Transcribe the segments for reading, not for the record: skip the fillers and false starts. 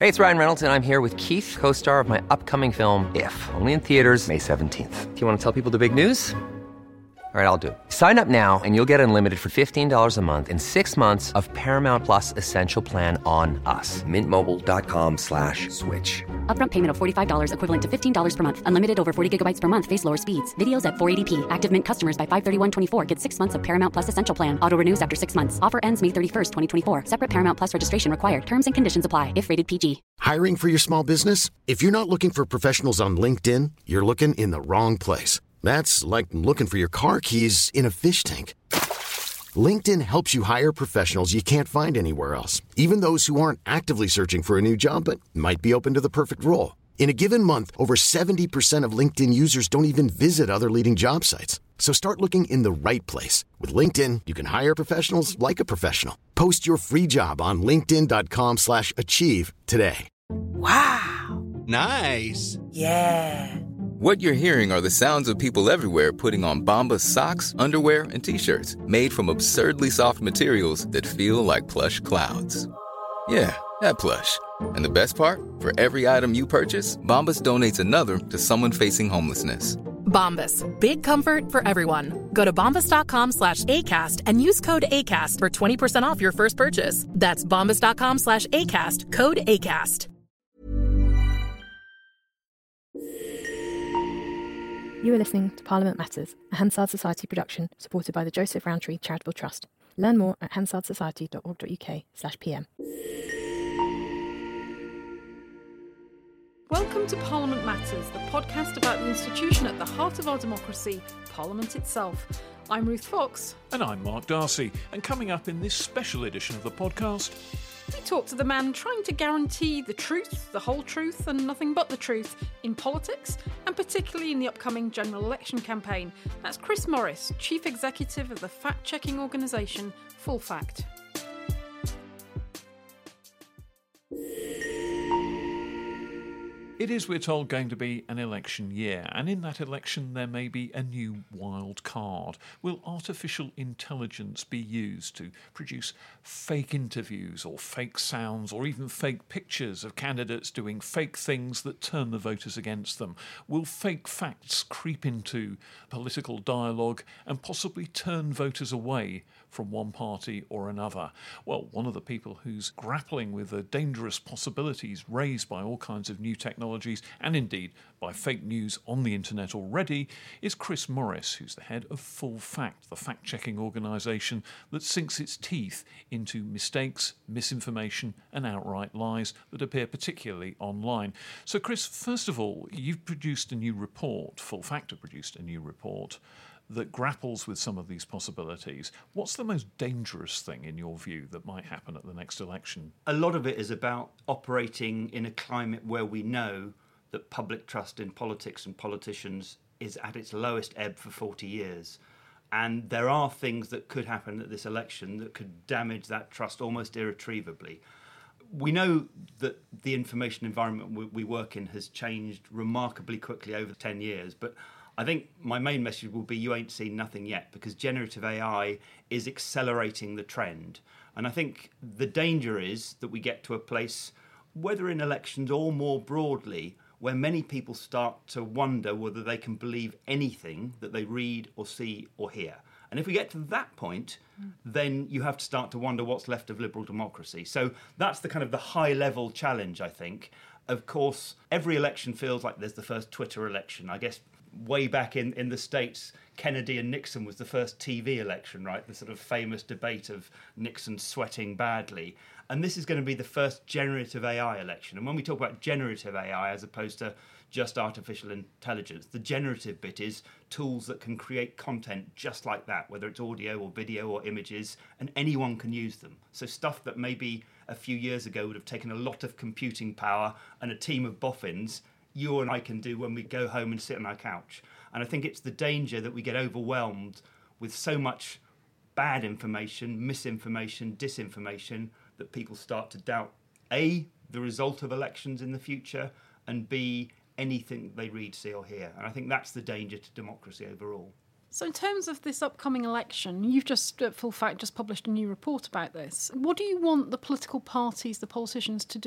Hey, it's Ryan Reynolds, and I'm here with Keith, co-star of my upcoming film, If, only in theaters May 17th. Do you want to tell people the big news? All right, I'll do it. Sign up now and you'll get unlimited for $15 a month and 6 months of Paramount Plus Essential Plan on us. MintMobile.com/switch. Upfront payment of $45 equivalent to $15 per month. Unlimited over 40 gigabytes per month. Face lower speeds. Videos at 480p. Active Mint customers by 531.24 get 6 months of Paramount Plus Essential Plan. Auto renews after 6 months. Offer ends May 31st, 2024. Separate Paramount Plus registration required. Terms and conditions apply if rated PG. Hiring for your small business? If you're not looking for professionals on LinkedIn, you're looking in the wrong place. That's like looking for your car keys in a fish tank. LinkedIn helps you hire professionals you can't find anywhere else, even those who aren't actively searching for a new job but might be open to the perfect role. In a given month, over 70% of LinkedIn users don't even visit other leading job sites. So start looking in the right place. With LinkedIn, you can hire professionals like a professional. Post your free job on linkedin.com/achieve today. Wow. Nice. Yeah. What you're hearing are the sounds of people everywhere putting on Bombas socks, underwear, and T-shirts made from absurdly soft materials that feel like plush clouds. Yeah, that plush. And the best part? For every item you purchase, Bombas donates another to someone facing homelessness. Bombas. Big comfort for everyone. Go to bombas.com/ACAST and use code ACAST for 20% off your first purchase. That's bombas.com/ACAST. Code ACAST. You are listening to Parliament Matters, a Hansard Society production supported by the Joseph Rowntree Charitable Trust. Learn more at hansardsociety.org.uk/pm. Welcome to Parliament Matters, the podcast about the institution at the heart of our democracy, Parliament itself. I'm Ruth Fox. And I'm Mark Darcy. And coming up in this special edition of the podcast, we talk to the man trying to guarantee the truth, the whole truth, and nothing but the truth in politics, and particularly in the upcoming general election campaign. That's Chris Morris, Chief Executive of the fact-checking organisation Full Fact. it is, we're told, going to be an election year, and in that election there may be a new wild card. Will artificial intelligence be used to produce fake interviews or fake sounds or even fake pictures of candidates doing fake things that turn the voters against them? Will fake facts creep into political dialogue and possibly turn voters away from one party or another? Well, one of the people who's grappling with the dangerous possibilities raised by all kinds of new technologies and indeed by fake news on the internet already is Chris Morris, who's the head of Full Fact, the fact-checking organisation that sinks its teeth into mistakes, misinformation and outright lies that appear particularly online. So Chris, first of all, you've produced a new report, Full Fact have produced a new report that grapples with some of these possibilities. What's the most dangerous thing, in your view, that might happen at the next election? A lot of it is about operating in a climate where we know that public trust in politics and politicians is at its lowest ebb for 40 years. And there are things that could happen at this election that could damage that trust almost irretrievably. We know that the information environment we work in has changed remarkably quickly over 10 years, but I think my main message will be you ain't seen nothing yet, because generative AI is accelerating the trend. And I think the danger is that we get to a place, whether in elections or more broadly, where many people start to wonder whether they can believe anything that they read or see or hear. And if we get to that point, then you have to start to wonder what's left of liberal democracy. So that's the kind of the high-level challenge, I think. Of course, every election feels like there's the first Twitter election. I guess way back in the States, Kennedy and Nixon was the first TV election, right? The sort of famous debate of Nixon sweating badly. And this is going to be the first generative AI election. And when we talk about generative AI as opposed to just artificial intelligence, the generative bit is tools that can create content just like that, whether it's audio or video or images, and anyone can use them. So stuff that maybe a few years ago would have taken a lot of computing power and a team of boffins, you and I can do when we go home and sit on our couch. And I think it's the danger that we get overwhelmed with so much bad information, misinformation, disinformation, that people start to doubt, A, the result of elections in the future, and B, anything they read, see or hear. And I think that's the danger to democracy overall. So in terms of this upcoming election, you've just, at Full Fact, just published a new report about this. What do you want the political parties, the politicians to do?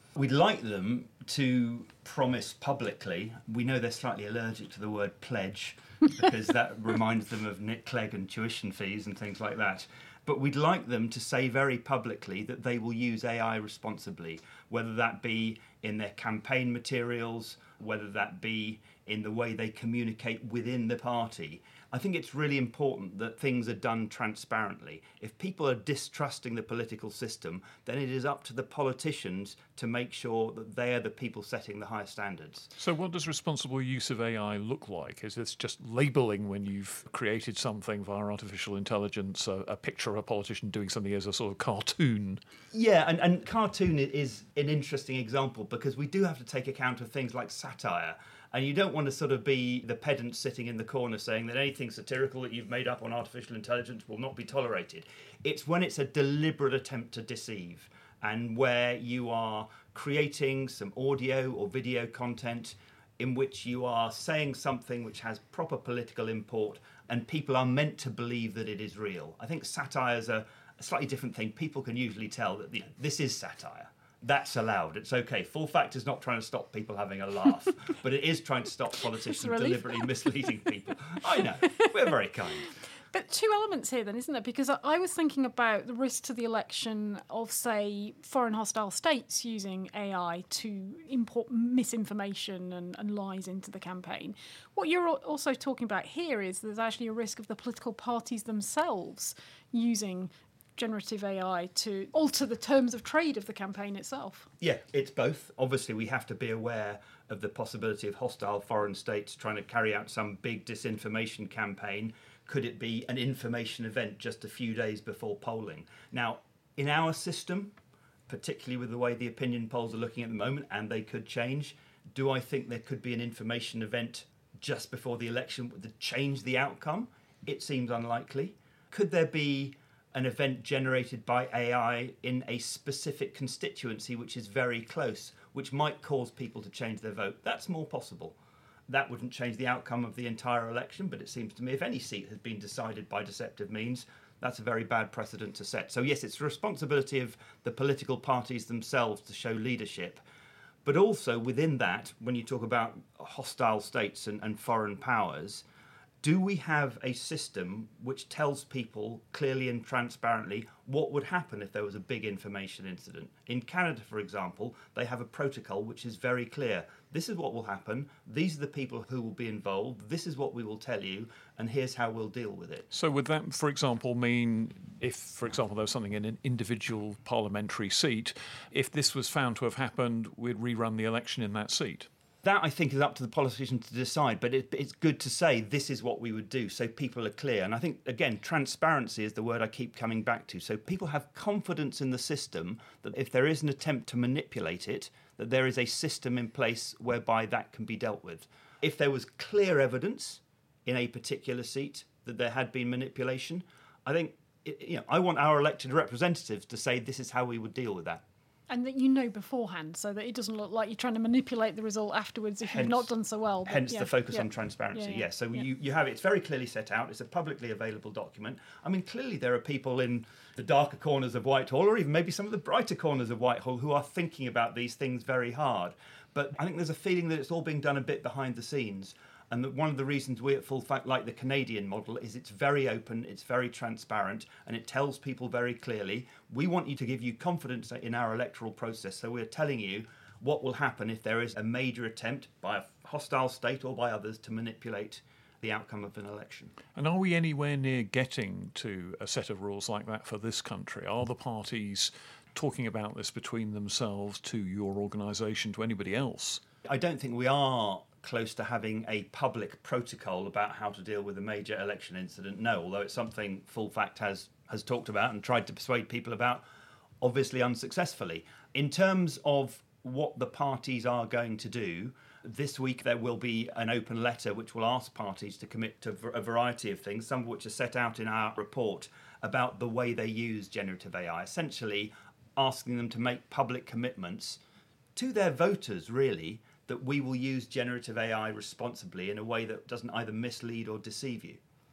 We'd like them to promise publicly. We know they're slightly allergic to the word pledge because that reminds them of Nick Clegg and tuition fees and things like that. But we'd like them to say very publicly that they will use AI responsibly, whether that be in their campaign materials, whether that be in the way they communicate within the party. I think it's really important that things are done transparently. If people are distrusting the political system, then it is up to the politicians to make sure that they are the people setting the high standards. So what does responsible use of AI look like? Is this just labelling when you've created something via artificial intelligence, a picture of a politician doing something as a sort of cartoon? Yeah, and cartoon is an interesting example because we do have to take account of things like satire. And you don't want to sort of be the pedant sitting in the corner saying that anything satirical that you've made up on artificial intelligence will not be tolerated. It's when it's a deliberate attempt to deceive and where you are creating some audio or video content in which you are saying something which has proper political import and people are meant to believe that it is real. I think satire is a slightly different thing. People can usually tell that this is satire. That's allowed. It's okay. Full Fact is not trying to stop people having a laugh, but it is trying to stop politicians deliberately misleading people. I know. We're very kind. But two elements here then, isn't there? Because I was thinking about the risk to the election of, say, foreign hostile states using AI to import misinformation and lies into the campaign. What you're also talking about here is there's actually a risk of the political parties themselves using generative AI to alter the terms of trade of the campaign itself. Yeah, it's both. Obviously, we have to be aware of the possibility of hostile foreign states trying to carry out some big disinformation campaign. Could it be an information event just a few days before polling? Now, in our system, particularly with the way the opinion polls are looking at the moment, and they could change, do I think there could be an information event just before the election that change the outcome? It seems unlikely. Could there be an event generated by AI in a specific constituency which is very close, which might cause people to change their vote? That's more possible. That wouldn't change the outcome of the entire election, but it seems to me if any seat has been decided by deceptive means, that's a very bad precedent to set. So yes, it's the responsibility of the political parties themselves to show leadership. But also within that, when you talk about hostile states and foreign powers, do we have a system which tells people clearly and transparently what would happen if there was a big information incident? In Canada, for example, they have a protocol which is very clear. This is what will happen. These are the people who will be involved. This is what we will tell you, and here's how we'll deal with it. So would that, for example, mean if, for example, there was something in an individual parliamentary seat, if this was found to have happened, we'd rerun the election in that seat? That, I think, is up to the politician to decide, but it's good to say this is what we would do so people are clear. And I think, again, transparency is the word I keep coming back to. So people have confidence in the system that if there is an attempt to manipulate it, that there is a system in place whereby that can be dealt with. If there was clear evidence in a particular seat that there had been manipulation, I think, I want our elected representatives to say this is how we would deal with that. And that you know beforehand, so that it doesn't look like you're trying to manipulate the result afterwards if you've not done so well. But hence the focus on transparency, yes. So you have it. It's very clearly set out. It's a publicly available document. I mean, clearly there are people in the darker corners of Whitehall, or even maybe some of the brighter corners of Whitehall, who are thinking about these things very hard. But I think there's a feeling that it's all being done a bit behind the scenes. And that one of the reasons we at Full Fact like the Canadian model is it's very open, it's very transparent, and it tells people very clearly, we want you to give you confidence in our electoral process. So we're telling you what will happen if there is a major attempt by a hostile state or by others to manipulate the outcome of an election. And are we anywhere near getting to a set of rules like that for this country? Are the parties talking about this between themselves, to your organisation, to anybody else? I don't think we are close to having a public protocol about how to deal with a major election incident, no, although it's something Full Fact has talked about and tried to persuade people about, obviously unsuccessfully. In terms of what the parties are going to do, this week there will be an open letter which will ask parties to commit to a variety of things, some of which are set out in our report about the way they use generative AI, essentially asking them to make public commitments to their voters, really, that we will use generative AI responsibly in a way that doesn't either mislead or deceive you.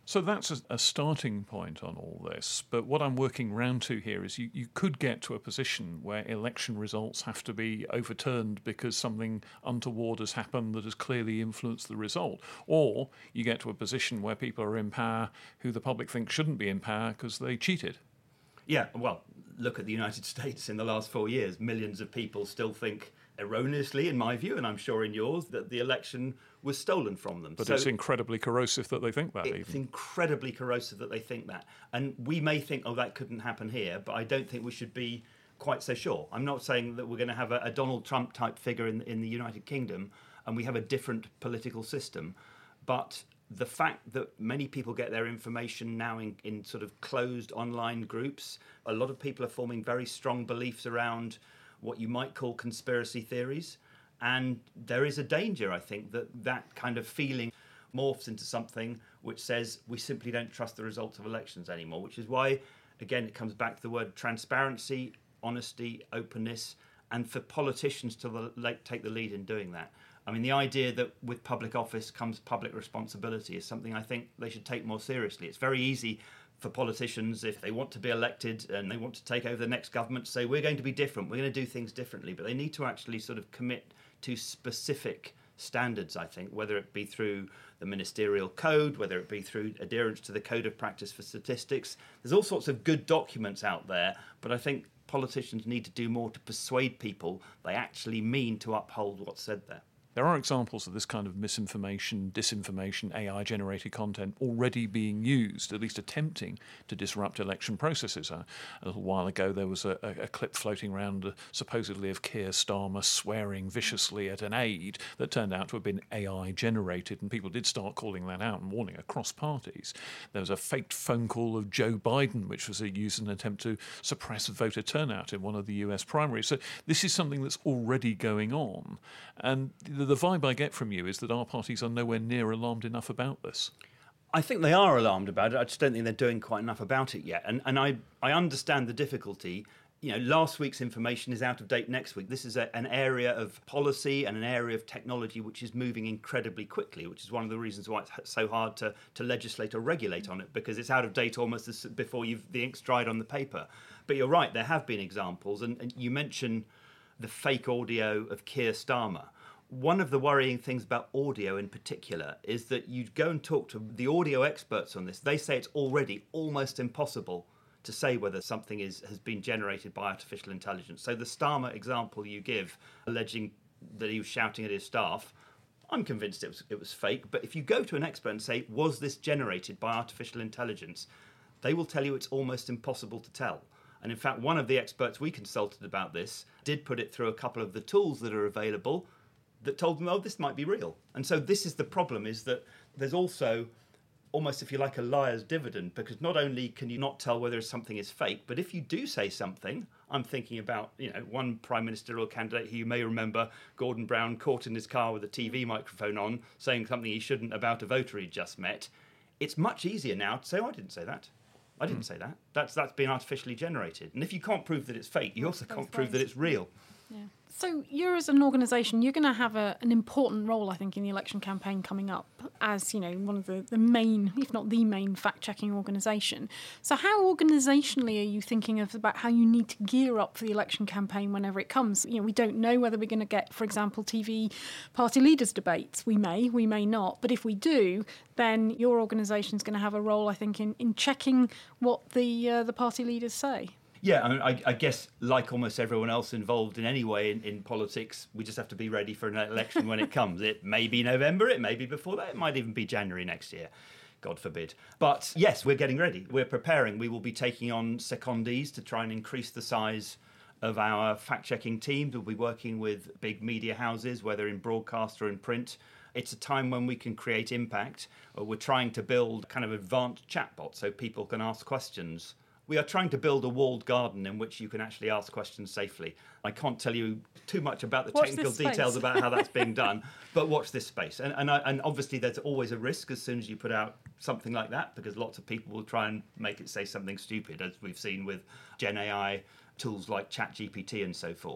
So that's a starting point on all this. But what I'm working round to here is you could get to a position where election results have to be overturned because something untoward has happened that has clearly influenced the result. Or you get to a position where people are in power who the public think shouldn't be in power because they cheated. Yeah, well, look at the United States in the last 4 years. Millions of people still think, erroneously in my view, and I'm sure in yours, that the election was stolen from them. But it's incredibly corrosive that they think that. It's incredibly corrosive that they think that. And we may think, oh, that couldn't happen here, but I don't think we should be quite so sure. I'm not saying that we're going to have a Donald Trump type figure in the United Kingdom and we have a different political system, but the fact that many people get their information now in sort of closed online groups, a lot of people are forming very strong beliefs around what you might call conspiracy theories. And there is a danger, I think, that kind of feeling morphs into something which says we simply don't trust the results of elections anymore, which is why, again, it comes back to the word transparency, honesty, openness, and for politicians to take the lead in doing that. I mean, the idea that with public office comes public responsibility is something I think they should take more seriously. It's very easy for politicians, if they want to be elected and they want to take over the next government, to say we're going to be different, we're going to do things differently. But they need to actually sort of commit to specific standards, I think, whether it be through the ministerial code, whether it be through adherence to the Code of Practice for Statistics. There's all sorts of good documents out there, but I think politicians need to do more to persuade people they actually mean to uphold what's said there. There are examples of this kind of misinformation, disinformation, AI-generated content already being used, at least attempting to disrupt election processes. A little while ago, there was a clip floating around supposedly of Keir Starmer swearing viciously at an aide that turned out to have been AI-generated, and people did start calling that out and warning across parties. There was a faked phone call of Joe Biden, which was used in an attempt to suppress voter turnout in one of the US primaries. So this is something that's already going on, and the vibe I get from you is that our parties are nowhere near alarmed enough about this. I think they are alarmed about it. I just don't think they're doing quite enough about it yet. And I understand the difficulty. You know, last week's information is out of date next week. This is an area of policy and an area of technology which is moving incredibly quickly, which is one of the reasons why it's so hard to legislate or regulate on it, because it's out of date almost before the ink's dried on the paper. But you're right, there have been examples. And you mentioned the fake audio of Keir Starmer. One of the worrying things about audio in particular is that you go and talk to the audio experts on this. They say it's already almost impossible to say whether something has been generated by artificial intelligence. So the Starmer example you give, alleging that he was shouting at his staff, I'm convinced it was fake. But if you go to an expert and say, was this generated by artificial intelligence, they will tell you it's almost impossible to tell. And in fact, one of the experts we consulted about this did put it through a couple of the tools that are available that told them, oh, this might be real. And so this is the problem, is that there's also almost, if you like, a liar's dividend, because not only can you not tell whether something is fake, but if you do say something, I'm thinking about, one prime ministerial candidate who you may remember, Gordon Brown, caught in his car with a TV microphone on, saying something he shouldn't about a voter he just met. It's much easier now to say, oh, I didn't say that. I didn't say that. That's been artificially generated. And if you can't prove that it's fake, you also can't prove that it's real. Yeah. So you're, as an organisation, you're going to have an important role, I think, in the election campaign coming up as, one of the main, if not the main, fact-checking organisation. So how organisationally are you thinking about how you need to gear up for the election campaign whenever it comes? We don't know whether we're going to get, for example, TV party leaders debates. We may not. But if we do, then your organisation's going to have a role, I think, in checking what the party leaders say. Yeah, I guess like almost everyone else involved in any way in politics, we just have to be ready for an election when it comes. It may be November, it may be before that, it might even be January next year, God forbid. But yes, we're getting ready. We're preparing. We will be taking on secondees to try and increase the size of our fact-checking teams. We'll be working with big media houses, whether in broadcast or in print. It's a time when we can create impact. We're trying to build kind of advanced chatbots so people can ask questions. We are trying to build a walled garden in which you can actually ask questions safely. I can't tell you too much about the technical details about how that's being done, but watch this space. And obviously there's always a risk as soon as you put out something like that, because lots of people will try and make it say something stupid, as we've seen with Gen AI tools like ChatGPT and so forth.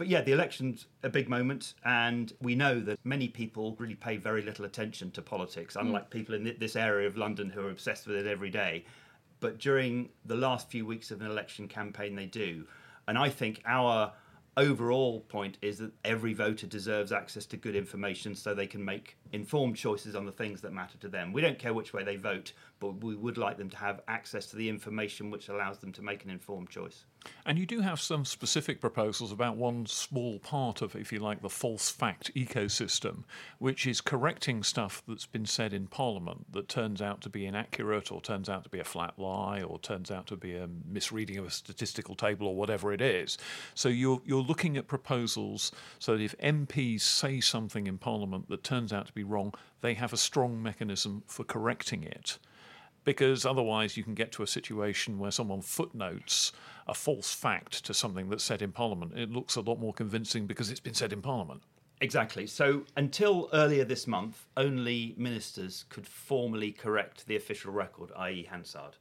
But yeah, the election's a big moment, and we know that many people really pay very little attention to politics, unlike people in this area of London who are obsessed with it every day. But during the last few weeks of an election campaign, they do. And I think our overall point is that every voter deserves access to good information so they can make informed choices on the things that matter to them. We don't care which way they vote, but we would like them to have access to the information which allows them to make an informed choice. And you do have some specific proposals about one small part of, if you like, the false fact ecosystem, which is correcting stuff that's been said in Parliament that turns out to be inaccurate or turns out to be a flat lie or turns out to be a misreading of a statistical table or whatever it is. So you're looking at proposals so that if MPs say something in Parliament that turns out to be wrong, they have a strong mechanism for correcting it. Because otherwise you can get to a situation where someone footnotes a false fact to something that's said in Parliament. It looks a lot more convincing because it's been said in Parliament. Exactly. So until earlier this month, only ministers could formally correct the official record, i.e. Hansard.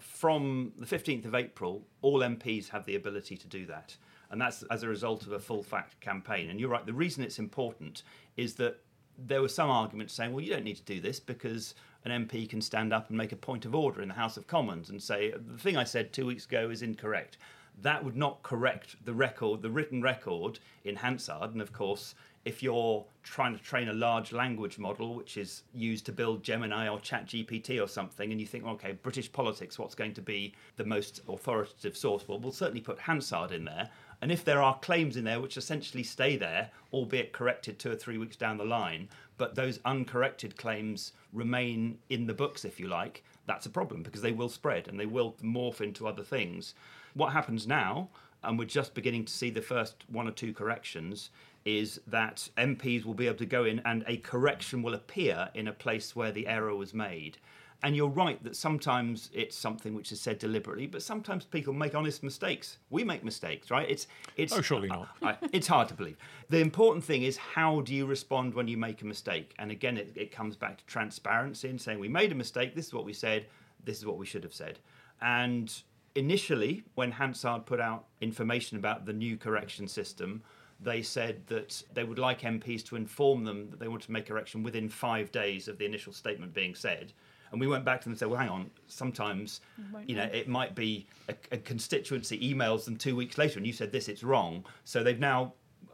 From the 15th of April, all MPs have the ability to do that. And that's as a result of a full fact campaign. And you're right, the reason it's important is that there were some arguments saying, well, you don't need to do this because an MP can stand up and make a point of order in the House of Commons and say, the thing I said 2 weeks ago is incorrect. That would not correct the record, the written record in Hansard. And of course, if you're trying to train a large language model, which is used to build Gemini or ChatGPT or something, and you think, okay, British politics, what's going to be the most authoritative source? Well, we'll certainly put Hansard in there. And if there are claims in there which essentially stay there, albeit corrected 2 or 3 weeks down the line, but those uncorrected claims remain in the books, if you like, that's a problem because they will spread and they will morph into other things. What happens now, and we're just beginning to see the first 1 or 2 corrections, is that MPs will be able to go in and a correction will appear in a place where the error was made. And you're right that sometimes it's something which is said deliberately, but sometimes people make honest mistakes. We make mistakes, right? It's oh, surely not. It's hard to believe. The important thing is how do you respond when you make a mistake? And again, it comes back to transparency and saying we made a mistake, this is what we said, this is what we should have said. And initially, when Hansard put out information about the new correction system, they said that they would like MPs to inform them that they want to make a correction within 5 days of the initial statement being said. And we went back to them and said, well, hang on, sometimes, it might be a constituency emails them 2 weeks later and you said this, it's wrong. So they've now,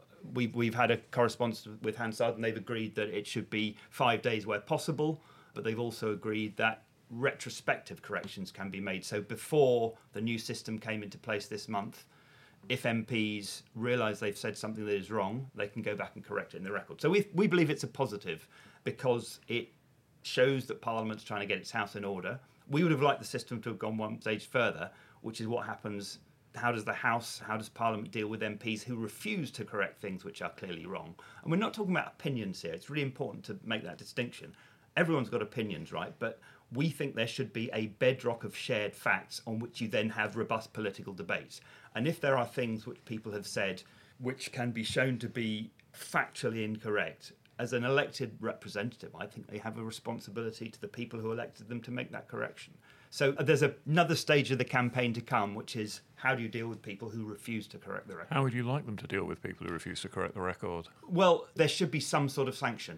we've had a correspondence with Hansard and they've agreed that it should be 5 days where possible, but they've also agreed that retrospective corrections can be made. So before the new system came into place this month, if MPs realise they've said something that is wrong, they can go back and correct it in the record. So we believe it's a positive because it shows that Parliament's trying to get its house in order. We would have liked the system to have gone one stage further, which is what happens. How does Parliament deal with MPs who refuse to correct things which are clearly wrong? And we're not talking about opinions here. It's really important to make that distinction. Everyone's got opinions, right? But we think there should be a bedrock of shared facts on which you then have robust political debates. And if there are things which people have said which can be shown to be factually incorrect, as an elected representative, I think they have a responsibility to the people who elected them to make that correction. So there's another stage of the campaign to come, which is how do you deal with people who refuse to correct the record? How would you like them to deal with people who refuse to correct the record? Well, there should be some sort of sanction.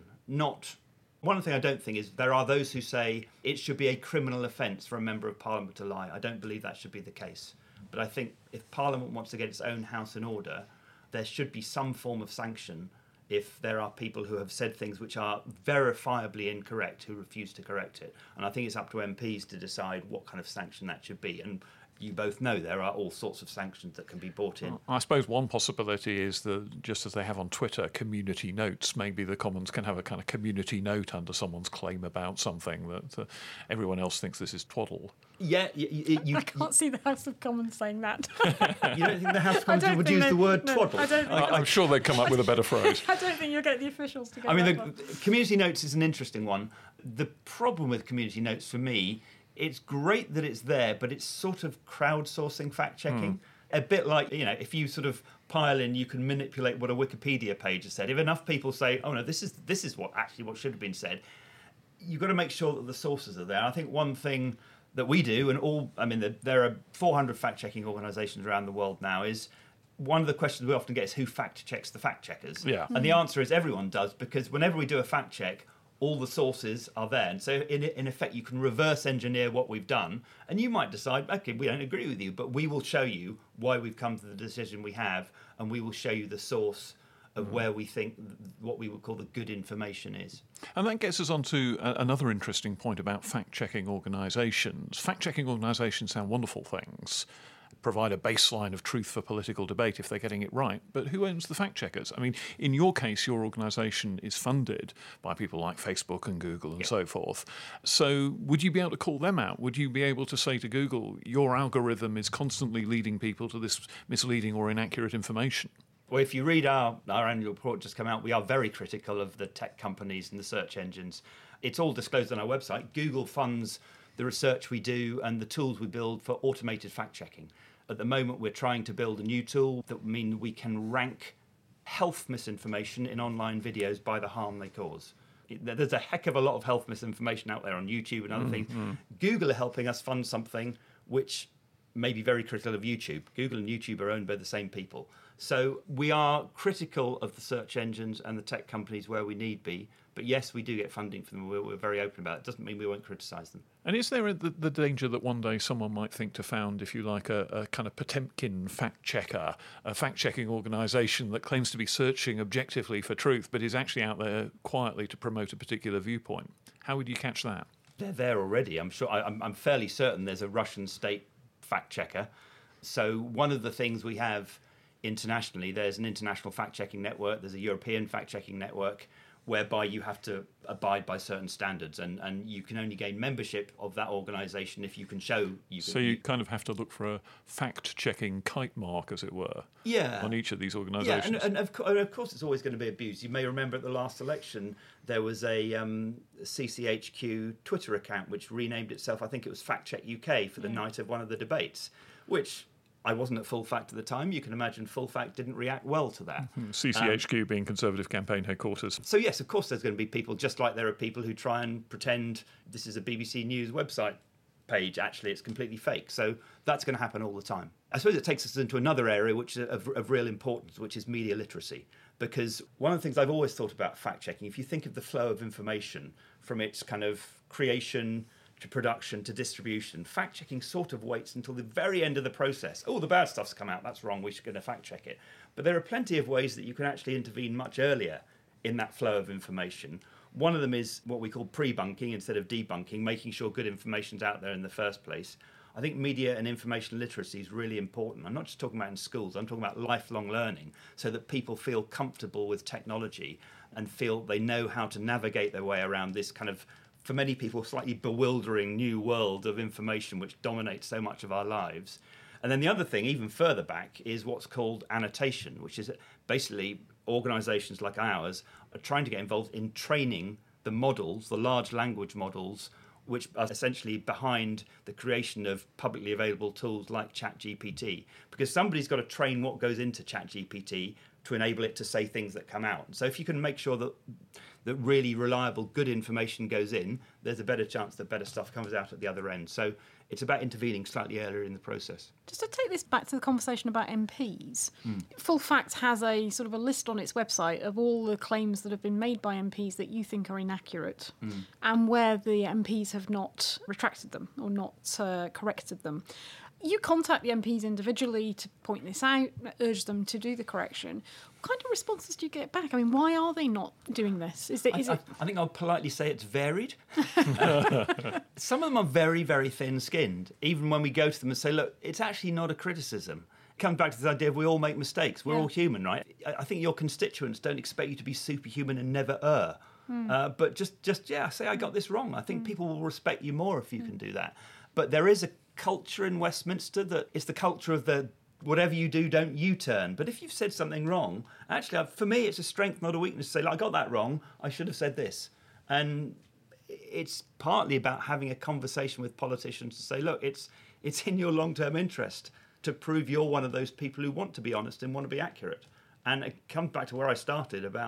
One thing I don't think is there are those who say it should be a criminal offence for a member of Parliament to lie. I don't believe that should be the case. But I think if Parliament wants to get its own house in order, there should be some form of sanction if there are people who have said things which are verifiably incorrect who refuse to correct it. And I think it's up to MPs to decide what kind of sanction that should be. And you both know there are all sorts of sanctions that can be brought in. I suppose one possibility is that, just as they have on Twitter, community notes, maybe the Commons can have a kind of community note under someone's claim about something that everyone else thinks this is twaddle. Yeah, I can't see the House of Commons saying that. You don't think the House of Commons would use the word twaddle? I'm sure they'd come up with a better phrase. I don't think you'll get the officials to go. The community notes is an interesting one. The problem with community notes for me, it's great that it's there, but it's sort of crowdsourcing fact-checking. A bit like, if you sort of pile in, you can manipulate what a Wikipedia page has said. If enough people say, oh no, this is what should have been said, you've got to make sure that the sources are there. I think one thing that we do, and there are 400 fact-checking organisations around the world now, is one of the questions we often get is who fact checks the fact checkers? Yeah. And the answer is everyone does, because whenever we do a fact check, all the sources are there. And so in effect, you can reverse engineer what we've done, and you might decide, okay, we don't agree with you, but we will show you why we've come to the decision we have, and we will show you the source of where we think what we would call the good information is. And that gets us on to another interesting point about fact-checking organisations. Fact-checking organisations sound wonderful things, provide a baseline of truth for political debate if they're getting it right, but who owns the fact-checkers? I mean, in your case, your organisation is funded by people like Facebook and Google and so forth. So would you be able to call them out? Would you be able to say to Google, your algorithm is constantly leading people to this misleading or inaccurate information? Well, if you read our annual report just come out, we are very critical of the tech companies and the search engines. It's all disclosed on our website. Google funds the research we do and the tools we build for automated fact-checking. At the moment, we're trying to build a new tool that will mean we can rank health misinformation in online videos by the harm they cause. There's a heck of a lot of health misinformation out there on YouTube and other things. Google are helping us fund something which may be very critical of YouTube. Google and YouTube are owned by the same people. So we are critical of the search engines and the tech companies where we need be. But yes, we do get funding from them. We're very open about it. It doesn't mean we won't criticise them. And is there the danger that one day someone might think to found, if you like, a kind of Potemkin fact-checker, a fact-checking organisation that claims to be searching objectively for truth but is actually out there quietly to promote a particular viewpoint? How would you catch that? They're there already. I'm sure. I'm fairly certain there's a Russian state fact-checker. So one of the things we have internationally, there's an international fact-checking network, there's a European fact-checking network, whereby you have to abide by certain standards, and you can only gain membership of that organisation if you can show you can. So you kind of have to look for a fact-checking kite mark, as it were, on each of these organisations. Yeah, and of course it's always going to be abused. You may remember at the last election there was a CCHQ Twitter account which renamed itself, I think it was Fact Check UK, for the night of one of the debates, which I wasn't at Full Fact at the time. You can imagine Full Fact didn't react well to that. CCHQ being Conservative Campaign Headquarters. So yes, of course there's going to be people, just like there are people who try and pretend this is a BBC News website page. Actually, it's completely fake. So that's going to happen all the time. I suppose it takes us into another area which is of real importance, which is media literacy. Because one of the things I've always thought about fact-checking, if you think of the flow of information from its kind of creation to production to distribution, fact-checking sort of waits until the very end of the process. Oh, the bad stuff's come out, that's wrong, we're going to fact-check it. But there are plenty of ways that you can actually intervene much earlier in that flow of information. One of them is what we call pre-bunking instead of debunking, making sure good information's out there in the first place. I think media and information literacy is really important. I'm not just talking about in schools, I'm talking about lifelong learning, so that people feel comfortable with technology and feel they know how to navigate their way around this kind of, for many people, slightly bewildering new world of information which dominates so much of our lives. And then the other thing, even further back, is what's called annotation, which is basically organisations like ours are trying to get involved in training the models, the large language models, which are essentially behind the creation of publicly available tools like ChatGPT. Because somebody's got to train what goes into ChatGPT to enable it to say things that come out. So if you can make sure that really reliable, good information goes in, there's a better chance that better stuff comes out at the other end. So it's about intervening slightly earlier in the process. Just to take this back to the conversation about MPs, Full Fact has a sort of a list on its website of all the claims that have been made by MPs that you think are inaccurate and where the MPs have not retracted them or not corrected them. You contact the MPs individually to point this out, urge them to do the correction. What kind of responses do you get back? I mean, why are they not doing this? I think I'll politely say it's varied. Some of them are very, very thin-skinned, even when we go to them and say, look, it's actually not a criticism. It comes back to this idea of we all make mistakes. We're all human, right? I think your constituents don't expect you to be superhuman and never err. But just say I got this wrong. I think people will respect you more if you can do that. But there is a culture in Westminster that it's the culture of the whatever you do, don't U-turn. But if you've said something wrong, actually, for me, it's a strength, not a weakness, to say, like, I got that wrong, I should have said this. And it's partly about having a conversation with politicians to say, look, it's in your long-term interest to prove you're one of those people who want to be honest and want to be accurate. And it comes back to where I started about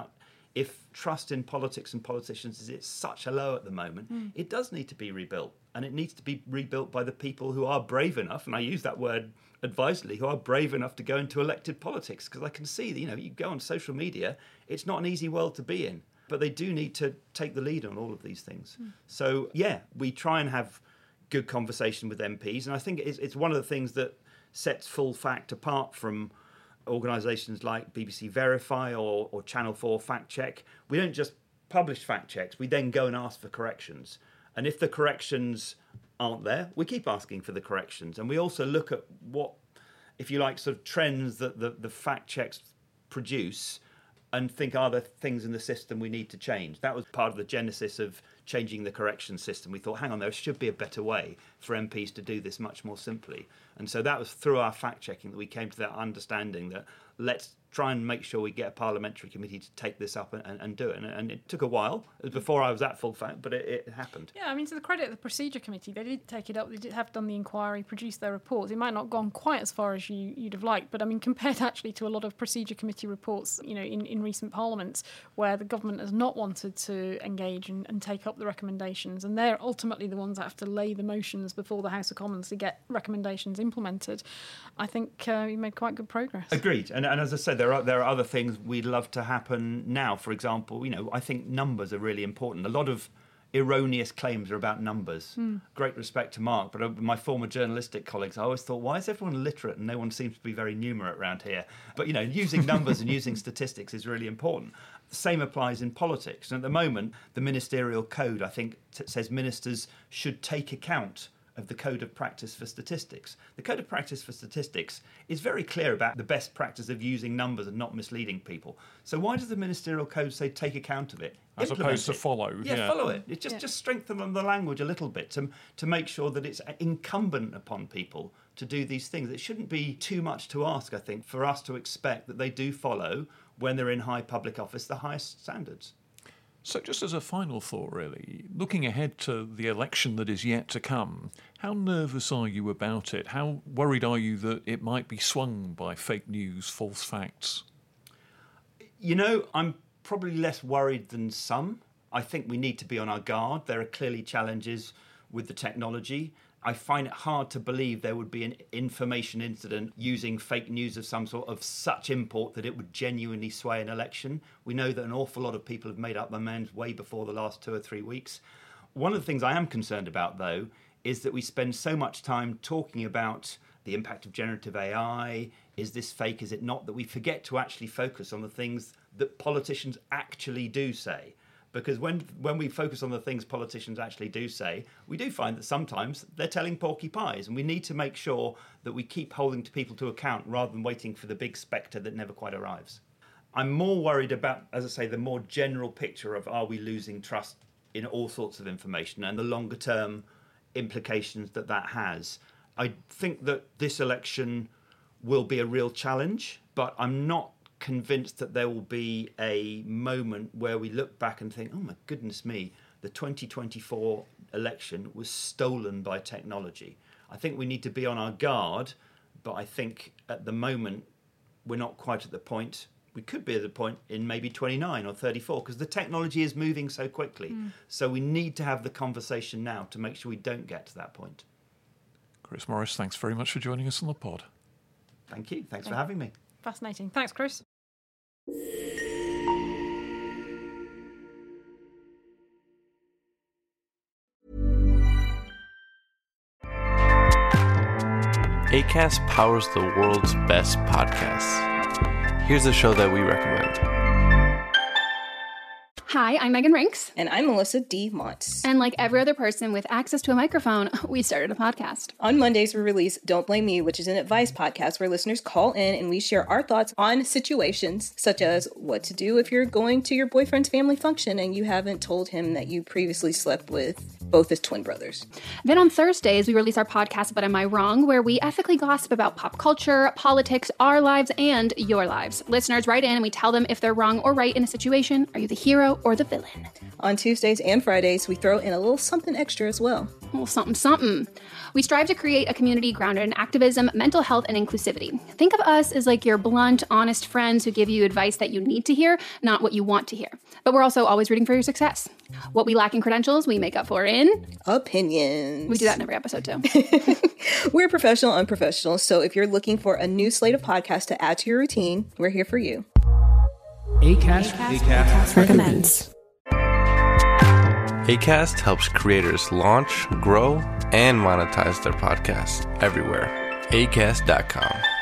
if trust in politics and politicians is at such a low at the moment, it does need to be rebuilt. And it needs to be rebuilt by the people who are brave enough, and I use that word advisedly, who are brave enough to go into elected politics. Because I can see that, you go on social media, it's not an easy world to be in. But they do need to take the lead on all of these things. So, yeah, we try and have good conversation with MPs. And I think it's one of the things that sets Full Fact apart from organisations like BBC Verify or Channel 4 Fact Check. We don't just publish fact checks, we then go and ask for corrections. And if the corrections aren't there, we keep asking for the corrections. And we also look at what, if you like, sort of trends that the fact checks produce and think, are there things in the system we need to change? That was part of the genesis of changing the correction system. We thought, hang on, there should be a better way for MPs to do this much more simply. And so that was through our fact-checking that we came to that understanding that let's try and make sure we get a parliamentary committee to take this up and do it. And it took a while. It was before I was at Full Fact, but it happened. Yeah, I mean, to the credit of the Procedure Committee, they did take it up. They did have done the inquiry, produced their reports. It might not have gone quite as far as you'd have liked, but I mean, compared actually to a lot of Procedure Committee reports, in recent parliaments, where the government has not wanted to engage and take up the recommendations, and they're ultimately the ones that have to lay the motions before the House of Commons to get recommendations implemented. I think we made quite good progress. Agreed. And as I said, there are other things we'd love to happen now. For example, I think numbers are really important. A lot of erroneous claims are about numbers. Great respect to Mark, but my former journalistic colleagues, I always thought, why is everyone literate and no one seems to be very numerate around here? But, using numbers and using statistics is really important. The same applies in politics. And at the moment, the ministerial code, I think, says ministers should take account of the Code of Practice for Statistics. The Code of Practice for Statistics is very clear about the best practice of using numbers and not misleading people. So why does the Ministerial Code say take account of it? As opposed to follow. Yeah, follow it. It just strengthen the language a little bit to make sure that it's incumbent upon people to do these things. It shouldn't be too much to ask, I think, for us to expect that they do follow, when they're in high public office, the highest standards. So just as a final thought, really, looking ahead to the election that is yet to come, how nervous are you about it? How worried are you that it might be swung by fake news, false facts? I'm probably less worried than some. I think we need to be on our guard. There are clearly challenges with the technology. I find it hard to believe there would be an information incident using fake news of some sort of such import that it would genuinely sway an election. We know that an awful lot of people have made up their minds way before the last 2 or 3 weeks. One of the things I am concerned about, though, is that we spend so much time talking about the impact of generative AI. Is this fake? Is it not? That we forget to actually focus on the things that politicians actually do say. Because when we focus on the things politicians actually do say, we do find that sometimes they're telling porky pies, and we need to make sure that we keep holding people to account rather than waiting for the big spectre that never quite arrives. I'm more worried about, as I say, the more general picture of, are we losing trust in all sorts of information and the longer term implications that has. I think that this election will be a real challenge, but I'm not convinced that there will be a moment where we look back and think, oh my goodness me, the 2024 election was stolen by technology. I think we need to be on our guard, but I think at the moment we're not quite at the point. We could be at the point in maybe 29 or 34 because the technology is moving so quickly. So we need to have the conversation now to make sure we don't get to that point. Chris Morris, thanks very much for joining us on the pod. Thank you. Thanks for having me. Fascinating. Thanks, Chris. Acast powers the world's best podcasts. Here's a show that we recommend. Hi, I'm Megan Rinks. And I'm Melissa D. Montz. And like every other person with access to a microphone, we started a podcast. On Mondays, we release Don't Blame Me, which is an advice podcast where listeners call in and we share our thoughts on situations such as what to do if you're going to your boyfriend's family function and you haven't told him that you previously slept with both as twin brothers. Then on Thursdays, we release our podcast, But Am I Wrong?, where we ethically gossip about pop culture, politics, our lives, and your lives. Listeners write in and we tell them if they're wrong or right in a situation. Are you the hero or the villain? On Tuesdays and Fridays, we throw in a little something extra as well. A little something, something. We strive to create a community grounded in activism, mental health, and inclusivity. Think of us as like your blunt, honest friends who give you advice that you need to hear, not what you want to hear. But we're also always rooting for your success. What we lack in credentials, we make up for in opinions. We do that in every episode too. We're professional unprofessionals, so if you're looking for a new slate of podcasts to add to your routine, we're here for you. Acast recommends. Acast helps creators launch, grow, and monetize their podcasts everywhere. Acast.com.